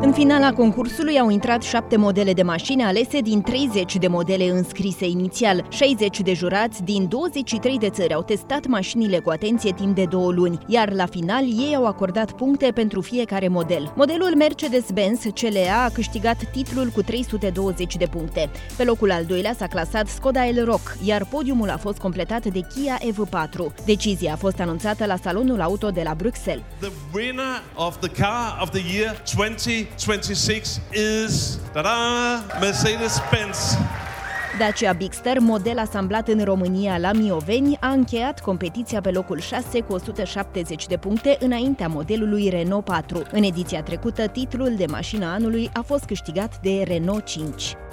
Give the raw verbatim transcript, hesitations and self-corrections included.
În finala concursului au intrat șapte modele de mașini alese din treizeci de modele înscrise inițial. șaizeci de jurați din douăzeci și trei de țări au testat mașinile cu atenție timp de două luni, iar la final ei au acordat puncte pentru fiecare model. Modelul Mercedes-Benz C L A a câștigat titlul cu trei sute douăzeci de puncte. Pe locul al doilea s-a clasat Skoda Elroq, iar podiumul a fost completat de Kia E V patru. Decizia a fost anunțată la Salonul Auto de la Bruxelles. The winner of the car of the year twenty twenty-six is ta-da, Mercedes-Benz. Dacia Bigster, model asamblat în România la Mioveni, a încheiat competiția pe locul șase cu o sută șaptezeci de puncte înaintea modelului Renault patru. În ediția trecută, titlul de mașină anului a fost câștigat de Renault cinci.